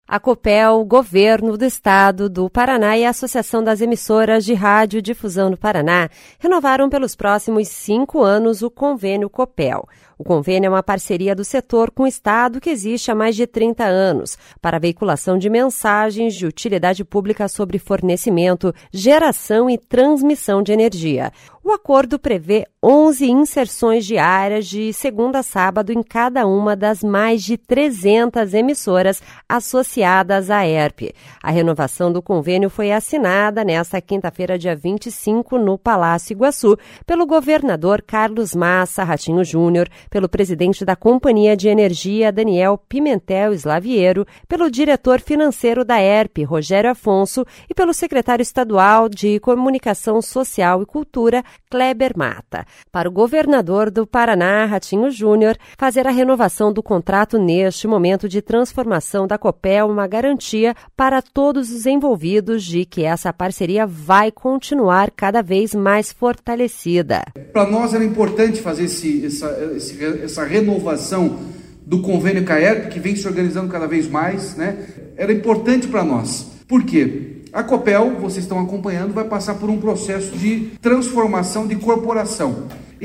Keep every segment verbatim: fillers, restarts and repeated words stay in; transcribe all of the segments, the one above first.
A Copel, o Governo do Estado do Paraná e a Associação das Emissoras de Rádio Difusão do Paraná renovaram pelos próximos cinco anos o convênio Copel. O convênio é uma parceria do setor com o Estado que existe há mais de trinta anos para a veiculação de mensagens de utilidade pública sobre fornecimento, geração e transmissão de energia. O acordo prevê onze inserções diárias de segunda a sábado em cada uma das mais de trezentas emissoras associadas à E R P. A renovação do convênio foi assinada nesta quinta-feira, dia vinte e cinco, no Palácio Iguaçu, pelo governador Carlos Massa Ratinho Júnior, pelo presidente da Companhia de Energia, Daniel Pimentel Slaviero, pelo diretor financeiro da E R P, Rogério Afonso, e pelo secretário estadual de Comunicação Social e Cultura, Kleber Mata. Para o governador do Paraná, Ratinho Júnior, fazer a renovação do contrato neste momento de transformação da Copel uma garantia para todos os envolvidos de que essa parceria vai continuar cada vez mais fortalecida. Para nós era importante fazer esse, essa, esse, essa renovação do convênio com a E R P, que vem se organizando cada vez mais, né? Era importante para nós. Por quê? A Copel, vocês estão acompanhando, vai passar por um processo de transformação de corporação.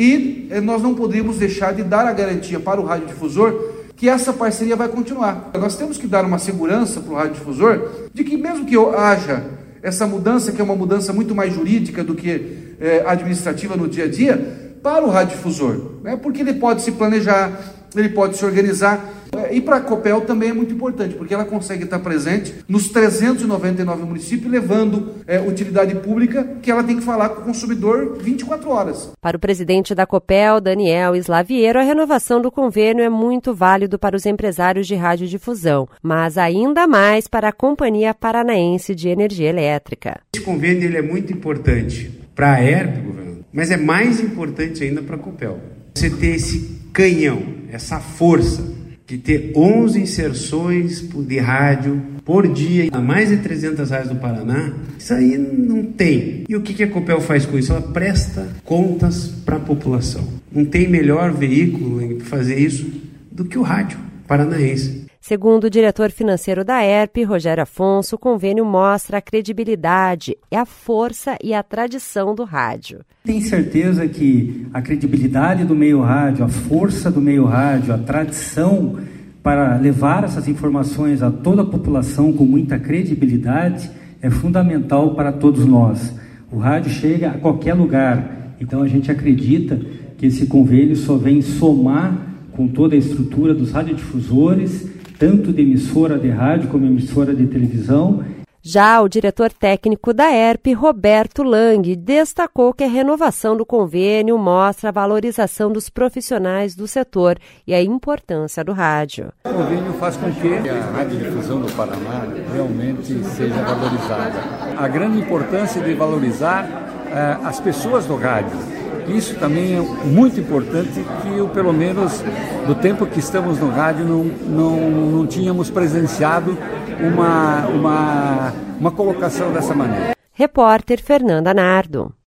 E nós não poderíamos deixar de dar a garantia para o radiodifusor que essa parceria vai continuar. Nós temos que dar uma segurança para o radiodifusor de que mesmo que haja essa mudança, que é uma mudança muito mais jurídica do que é, administrativa no dia a dia, para o radiodifusor, né? Porque ele pode se planejar, ele pode se organizar. E para a Copel também é muito importante, porque ela consegue estar presente nos trezentos e noventa e nove municípios, levando é, utilidade pública que ela tem que falar com o consumidor vinte e quatro horas. Para o presidente da Copel, Daniel Slaviero, a renovação do convênio é muito válido para os empresários de radiodifusão, mas ainda mais para a Companhia Paranaense de Energia Elétrica. Esse convênio ele é muito importante para a E R P, governo, mas é mais importante ainda para a Copel. Você ter esse canhão, essa força de ter onze inserções de rádio por dia, a mais de trezentas rádios do Paraná, isso aí não tem. E o que a Copel faz com isso? Ela presta contas para a população. Não tem melhor veículo em fazer isso do que o rádio paranaense. Segundo o diretor financeiro da E R P, Rogério Afonso, o convênio mostra a credibilidade, a força e a tradição do rádio. Tem certeza que a credibilidade do meio rádio, a força do meio rádio, a tradição para levar essas informações a toda a população com muita credibilidade é fundamental para todos nós. O rádio chega a qualquer lugar, então a gente acredita que esse convênio só vem somar com toda a estrutura dos radiodifusores, tanto de emissora de rádio como emissora de televisão. Já o diretor técnico da E R P, Roberto Lang, destacou que a renovação do convênio mostra a valorização dos profissionais do setor e a importância do rádio. O convênio faz com que a radiodifusão do Paraná realmente seja valorizada. A grande importância de valorizar uh, as pessoas do rádio. Isso também é muito importante, que pelo menos do tempo que estamos no rádio não, não, não tínhamos presenciado uma, uma, uma colocação dessa maneira. Repórter Fernanda Nardo.